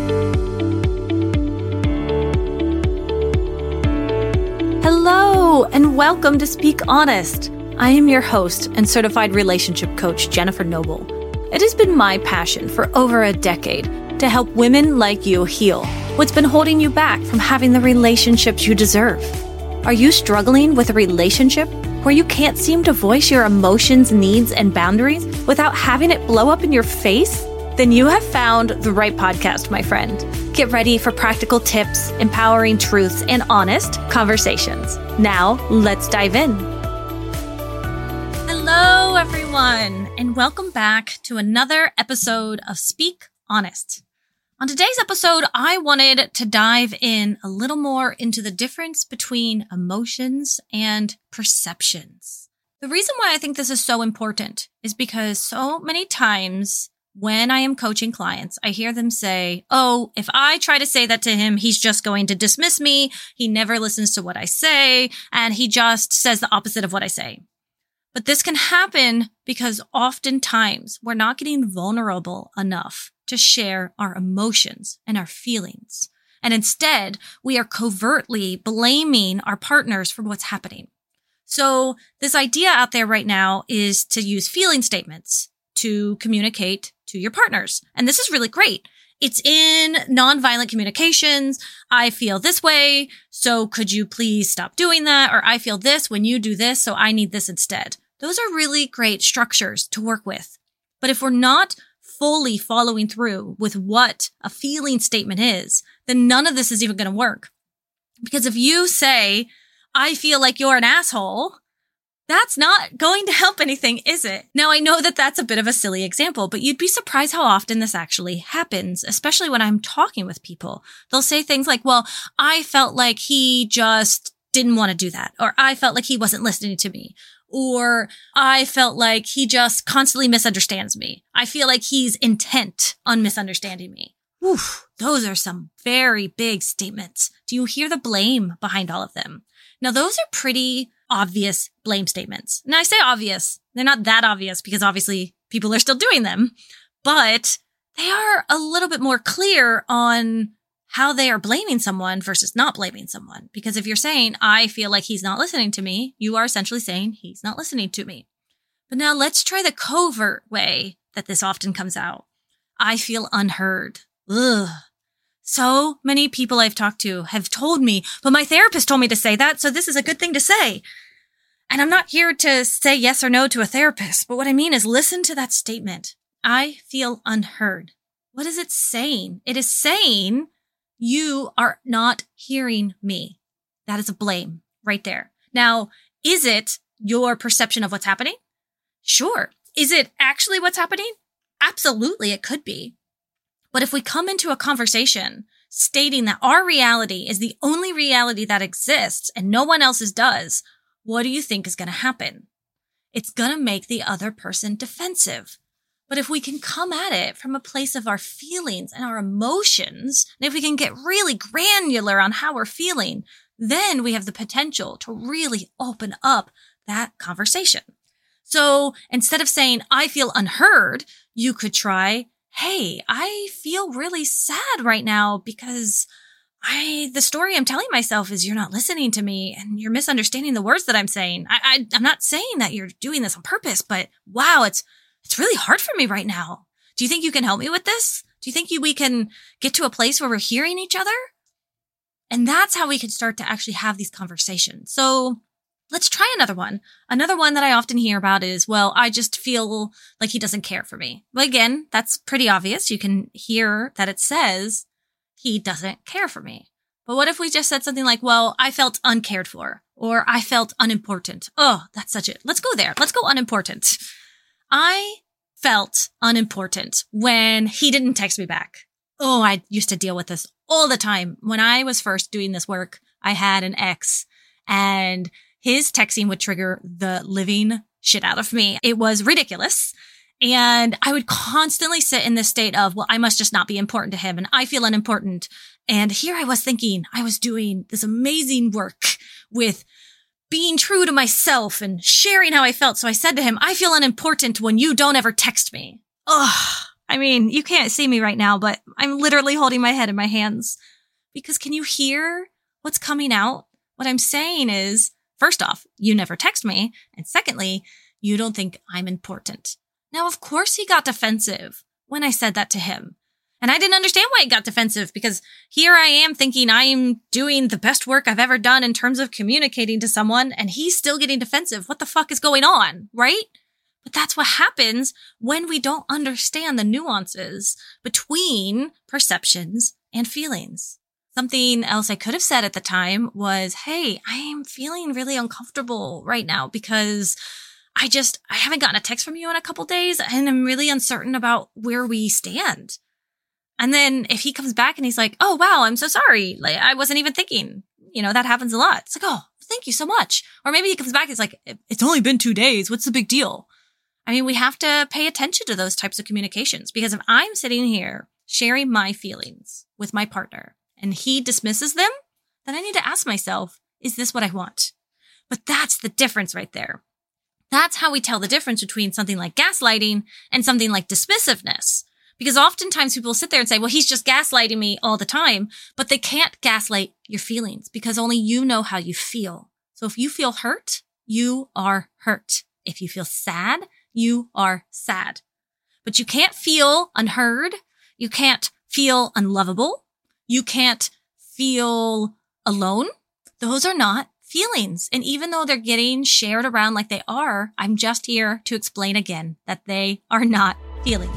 Hello, and welcome to Speak Honest. I am your host and certified relationship coach, Jennifer Noble. It has been my passion for over a decade to help women like you heal what's been holding you back from having the relationships you deserve. Are you struggling with a relationship where you can't seem to voice your emotions, needs, and boundaries without having it blow up in your face? Then you have found the right podcast, my friend. Get ready for practical tips, empowering truths, and honest conversations. Now, let's dive in. Hello, everyone, and welcome back to another episode of Speak Honest. On today's episode, I wanted to dive in a little more into the difference between emotions and perceptions. The reason why I think this is so important is because so many times when I am coaching clients, I hear them say, oh, if I try to say that to him, he's just going to dismiss me. He never listens to what I say, and he just says the opposite of what I say. But this can happen because oftentimes we're not getting vulnerable enough to share our emotions and our feelings. And instead, we are covertly blaming our partners for what's happening. So this idea out there right now is to use feeling statements to communicate to your partners. And this is really great. It's in nonviolent communications. I feel this way, so could you please stop doing that? Or I feel this when you do this, so I need this instead. Those are really great structures to work with. But if we're not fully following through with what a feeling statement is, then none of this is even going to work. Because if you say, I feel like you're an asshole, that's not going to help anything, is it? Now, I know that that's a bit of a silly example, but you'd be surprised how often this actually happens, especially when I'm talking with people. They'll say things like, well, I felt like he just didn't want to do that, or I felt like he wasn't listening to me, or I felt like he just constantly misunderstands me. I feel like he's intent on misunderstanding me. Oof, those are some very big statements. Do you hear the blame behind all of them? Now, those are pretty obvious blame statements. Now, I say obvious. They're not that obvious because obviously people are still doing them, but they are a little bit more clear on how they are blaming someone versus not blaming someone. Because if you're saying, I feel like he's not listening to me, you are essentially saying he's not listening to me. But now let's try the covert way that this often comes out. I feel unheard. Ugh. So many people I've talked to have told me, but my therapist told me to say that, so this is a good thing to say. And I'm not here to say yes or no to a therapist, but what I mean is listen to that statement. I feel unheard. What is it saying? It is saying you are not hearing me. That is a blame right there. Now, is it your perception of what's happening? Sure. Is it actually what's happening? Absolutely, it could be. But if we come into a conversation stating that our reality is the only reality that exists and no one else's does, what do you think is going to happen? It's going to make the other person defensive. But if we can come at it from a place of our feelings and our emotions, and if we can get really granular on how we're feeling, then we have the potential to really open up that conversation. So instead of saying, I feel unheard, you could try, hey, I feel really sad right now because the story I'm telling myself is you're not listening to me and you're misunderstanding the words that I'm saying. I'm not saying that you're doing this on purpose, but wow, it's really hard for me right now. Do you think you can help me with this? Do you think we can get to a place where we're hearing each other? And that's how we can start to actually have these conversations. So let's try another one. Another one that I often hear about is, well, I just feel like he doesn't care for me. Well, again, that's pretty obvious. You can hear that it says he doesn't care for me. But what if we just said something like, well, I felt uncared for, or I felt unimportant. Oh, that's such it. Let's go there. Let's go unimportant. I felt unimportant when he didn't text me back. Oh, I used to deal with this all the time. When I was first doing this work, I had an ex and his texting would trigger the living shit out of me. It was ridiculous. And I would constantly sit in this state of, well, I must just not be important to him and I feel unimportant. And here I was thinking I was doing this amazing work with being true to myself and sharing how I felt. So I said to him, I feel unimportant when you don't ever text me. Ugh. I mean, you can't see me right now, but I'm literally holding my head in my hands. Because can you hear what's coming out? What I'm saying is, first off, you never text me. And secondly, you don't think I'm important. Now, of course he got defensive when I said that to him. And I didn't understand why he got defensive, because here I am thinking I am doing the best work I've ever done in terms of communicating to someone, and he's still getting defensive. What the fuck is going on, right? But that's what happens when we don't understand the nuances between perceptions and feelings. Something else I could have said at the time was, hey, I am feeling really uncomfortable right now because I haven't gotten a text from you in a couple days, and I'm really uncertain about where we stand. And then if he comes back and he's like, oh, wow, I'm so sorry. Like, I wasn't even thinking, that happens a lot. It's like, oh, thank you so much. Or maybe he comes back and he's like, it's only been 2 days. What's the big deal? I mean, we have to pay attention to those types of communications, because if I'm sitting here sharing my feelings with my partner and he dismisses them, then I need to ask myself, is this what I want? But that's the difference right there. That's how we tell the difference between something like gaslighting and something like dismissiveness. Because oftentimes people sit there and say, well, he's just gaslighting me all the time, but they can't gaslight your feelings because only you know how you feel. So if you feel hurt, you are hurt. If you feel sad, you are sad. But you can't feel unheard. You can't feel unlovable. You can't feel alone. Those are not feelings. And even though they're getting shared around like they are, I'm just here to explain again that they are not feelings.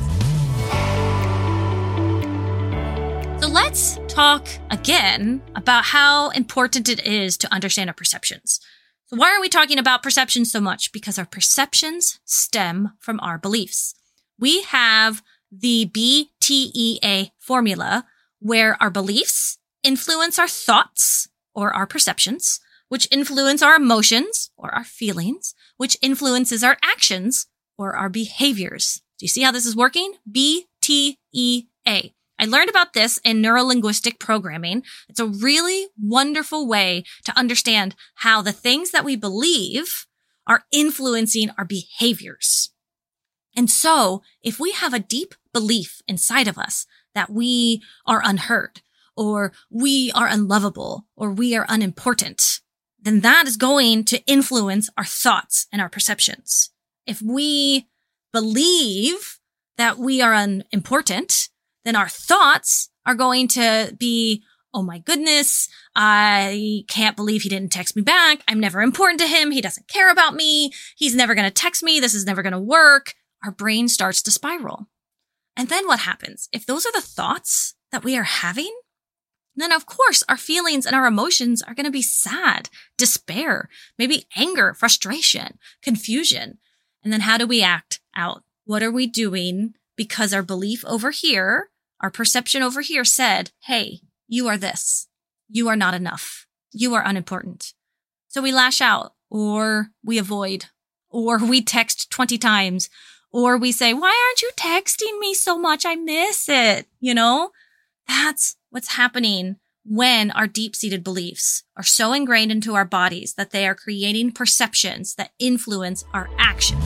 So let's talk again about how important it is to understand our perceptions. So why are we talking about perceptions so much? Because our perceptions stem from our beliefs. We have the BTEA formula where our beliefs influence our thoughts or our perceptions, which influence our emotions or our feelings, which influences our actions or our behaviors. Do you see how this is working? BTEA. I learned about this in neurolinguistic programming. It's a really wonderful way to understand how the things that we believe are influencing our behaviors. And so if we have a deep belief inside of us that we are unheard, or we are unlovable, or we are unimportant, then that is going to influence our thoughts and our perceptions. If we believe that we are unimportant, then our thoughts are going to be, oh my goodness, I can't believe he didn't text me back. I'm never important to him. He doesn't care about me. He's never going to text me. This is never going to work. Our brain starts to spiral. And then what happens? If those are the thoughts that we are having, then of course our feelings and our emotions are going to be sad, despair, maybe anger, frustration, confusion. And then how do we act out? What are we doing? Because our belief over here, our perception over here said, hey, you are this. You are not enough. You are unimportant. So we lash out, or we avoid, or we text 20 times, or we say, why aren't you texting me so much? I miss it. That's what's happening when our deep-seated beliefs are so ingrained into our bodies that they are creating perceptions that influence our action.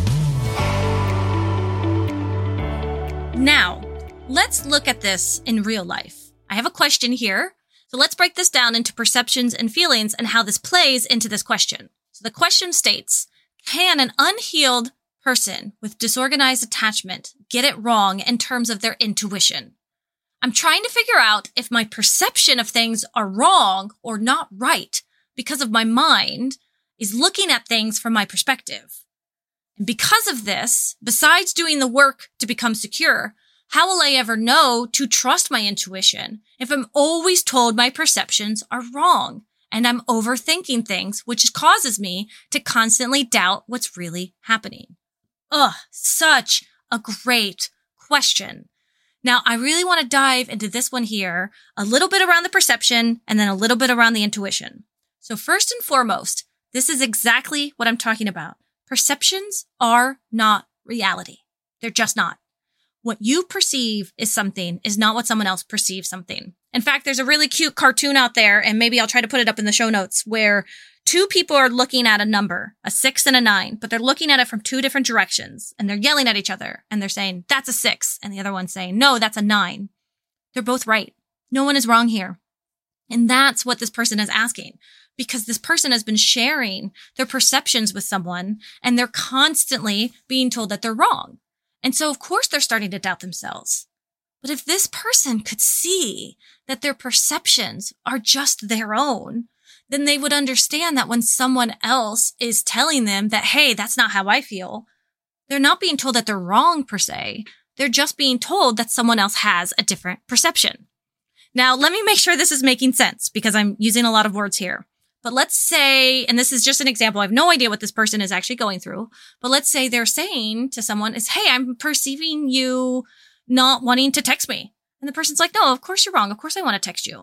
Now, let's look at this in real life. I have a question here. So let's break this down into perceptions and feelings and how this plays into this question. So the question states, can an unhealed person with disorganized attachment get it wrong in terms of their intuition? I'm trying to figure out if my perception of things are wrong or not right because of my mind is looking at things from my perspective. And because of this, besides doing the work to become secure, how will I ever know to trust my intuition if I'm always told my perceptions are wrong and I'm overthinking things, which causes me to constantly doubt what's really happening? Such a great question. Now, I really want to dive into this one here, a little bit around the perception and then a little bit around the intuition. So first and foremost, this is exactly what I'm talking about. Perceptions are not reality. They're just not. What you perceive is not what someone else perceives something. In fact, there's a really cute cartoon out there, and maybe I'll try to put it up in the show notes, where two people are looking at a number, a 6 and a 9, but they're looking at it from two different directions and they're yelling at each other and they're saying, that's a 6. And the other one's saying, no, that's a 9. They're both right. No one is wrong here. And that's what this person is asking, because this person has been sharing their perceptions with someone and they're constantly being told that they're wrong. And so, of course, they're starting to doubt themselves. But if this person could see that their perceptions are just their own, then they would understand that when someone else is telling them that, hey, that's not how I feel, they're not being told that they're wrong per se. They're just being told that someone else has a different perception. Now, let me make sure this is making sense because I'm using a lot of words here. But let's say, and this is just an example, I have no idea what this person is actually going through, but let's say they're saying to someone is, hey, I'm perceiving you not wanting to text me. And the person's like, no, of course you're wrong. Of course I want to text you.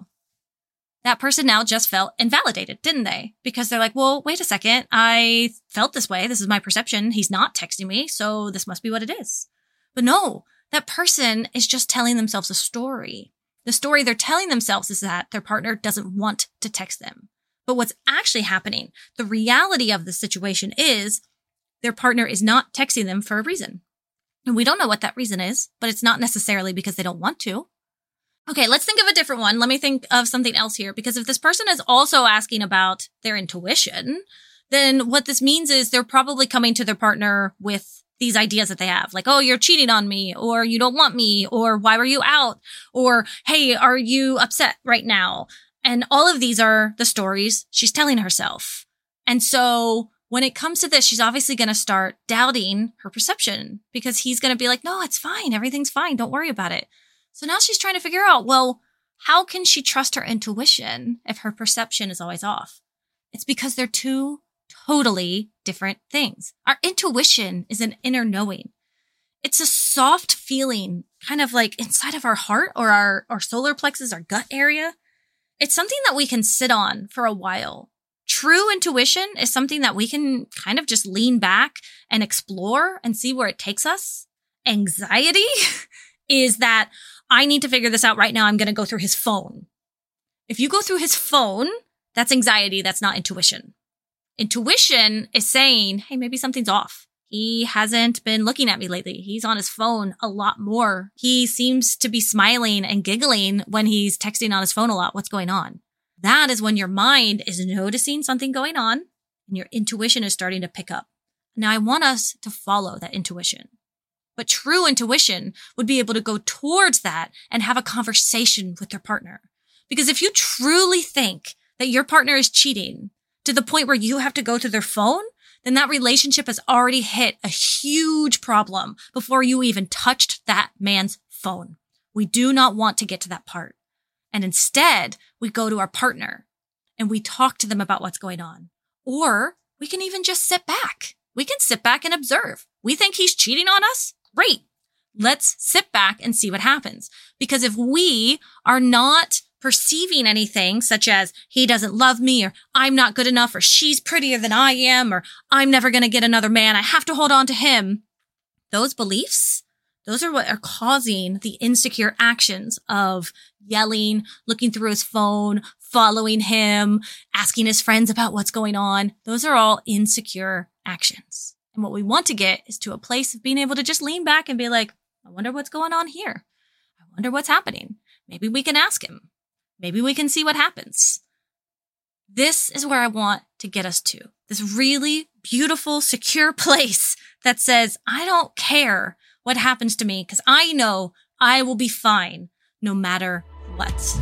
That person now just felt invalidated, didn't they? Because they're like, well, wait a second. I felt this way. This is my perception. He's not texting me, so this must be what it is. But no, that person is just telling themselves a story. The story they're telling themselves is that their partner doesn't want to text them. But what's actually happening, the reality of the situation is their partner is not texting them for a reason. And we don't know what that reason is, but it's not necessarily because they don't want to. Okay, let's think of a different one. Let me think of something else here, because if this person is also asking about their intuition, then what this means is they're probably coming to their partner with these ideas that they have, like, oh, you're cheating on me, or you don't want me, or why were you out? Or, hey, are you upset right now? And all of these are the stories she's telling herself. And so when it comes to this, she's obviously going to start doubting her perception because he's going to be like, no, it's fine. Everything's fine. Don't worry about it. So now she's trying to figure out, well, how can she trust her intuition if her perception is always off? It's because they're two totally different things. Our intuition is an inner knowing. It's a soft feeling, kind of like inside of our heart or our solar plexus, our gut area. It's something that we can sit on for a while. True intuition is something that we can kind of just lean back and explore and see where it takes us. Anxiety is that I need to figure this out right now. I'm going to go through his phone. If you go through his phone, that's anxiety. That's not intuition. Intuition is saying, hey, maybe something's off. He hasn't been looking at me lately. He's on his phone a lot more. He seems to be smiling and giggling when he's texting on his phone a lot. What's going on? That is when your mind is noticing something going on and your intuition is starting to pick up. Now, I want us to follow that intuition. But true intuition would be able to go towards that and have a conversation with their partner. Because if you truly think that your partner is cheating to the point where you have to go to their phone, then that relationship has already hit a huge problem before you even touched that man's phone. We do not want to get to that part. And instead, we go to our partner and we talk to them about what's going on. Or we can even just sit back. We can sit back and observe. We think he's cheating on us? Great. Let's sit back and see what happens. Because if we are not perceiving anything such as he doesn't love me, or I'm not good enough, or she's prettier than I am, or I'm never going to get another man, I have to hold on to him, those beliefs, those are what are causing the insecure actions of yelling, looking through his phone, following him, asking his friends about what's going on. Those are all insecure actions. And what we want to get is to a place of being able to just lean back and be like, I wonder what's going on here. I wonder what's happening. Maybe we can ask him. Maybe we can see what happens. This is where I want to get us to. This really beautiful, secure place that says, I don't care what happens to me because I know I will be fine no matter what.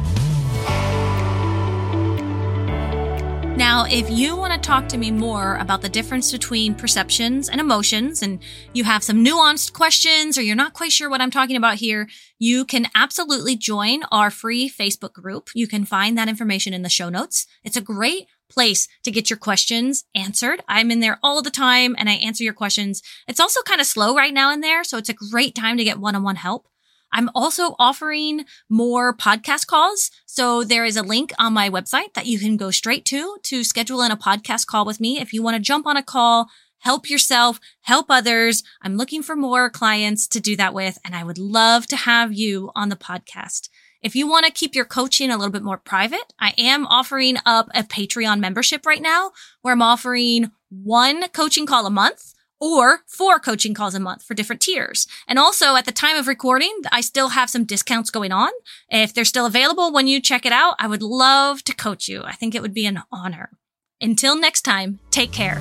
Now, if you want to talk to me more about the difference between perceptions and emotions, and you have some nuanced questions or you're not quite sure what I'm talking about here, you can absolutely join our free Facebook group. You can find that information in the show notes. It's a great place to get your questions answered. I'm in there all the time and I answer your questions. It's also kind of slow right now in there, so it's a great time to get one-on-one help. I'm also offering more podcast calls. So there is a link on my website that you can go straight to schedule in a podcast call with me. If you want to jump on a call, help yourself, help others. I'm looking for more clients to do that with, and I would love to have you on the podcast. If you want to keep your coaching a little bit more private, I am offering up a Patreon membership right now where I'm offering 1 coaching call a month or 4 coaching calls a month for different tiers. And also at the time of recording, I still have some discounts going on. If they're still available when you check it out, I would love to coach you. I think it would be an honor. Until next time, take care.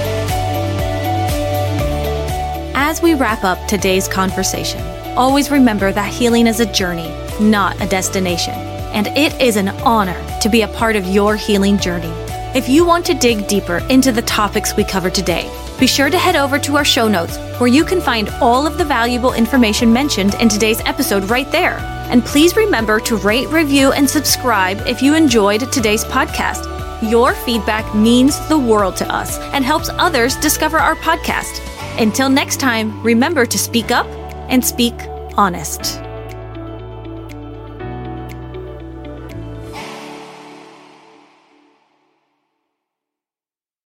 As we wrap up today's conversation, always remember that healing is a journey, not a destination. And it is an honor to be a part of your healing journey. If you want to dig deeper into the topics we covered today, be sure to head over to our show notes where you can find all of the valuable information mentioned in today's episode right there. And please remember to rate, review, and subscribe if you enjoyed today's podcast. Your feedback means the world to us and helps others discover our podcast. Until next time, remember to speak up and speak honest.